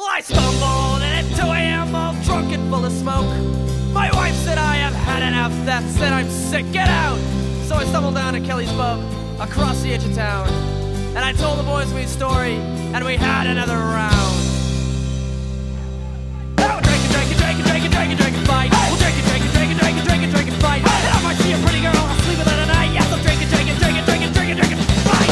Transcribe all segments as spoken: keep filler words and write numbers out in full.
Well, I stumbled in at two a.m. all drunk and full of smoke. My wife said I have had enough, that said I'm sick, get out! So I stumbled down to Kelly's Pub, across the edge of town. And I told the boys my story, and we had another round. Oh, drink and drink and drink and drink and drink and drink and fight. We'll drink and drink and drink and drink and drink and drink and fight. And if I see a pretty girl, I'll sleep with her tonight. Yes, I'll drink and drink and drink and drink and drink and drink and fight.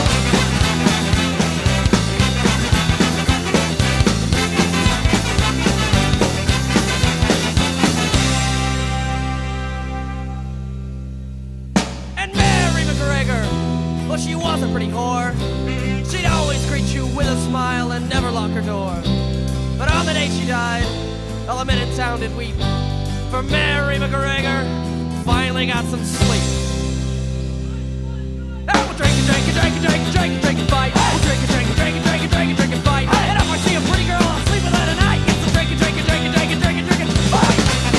And Mary McGregor, well, she was a pretty whore. She'd always greet you with a smile and never lock her door. But on the day she died, all the men in town did weep, for Mary McGregor finally got some sleep. And we'll drink and drink and drink and drink and drink and drink and fight. We'll drink and drink and drink and drink and drink and drink and fight. And if I see a pretty girl, I'll sleep with her tonight. Yes, we'll drink and drink and drink and drink and drink and drink and fight.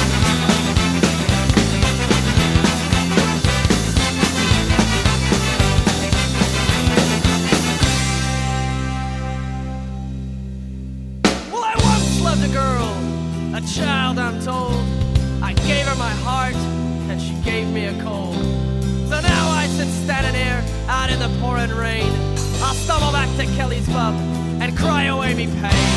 Well, I once loved a girl, a child I'm told. I gave her my heart, and she gave me a cold. So now I sit standing here, out in the pouring rain. I'll stumble back to Kelly's Pub, and cry away me pain.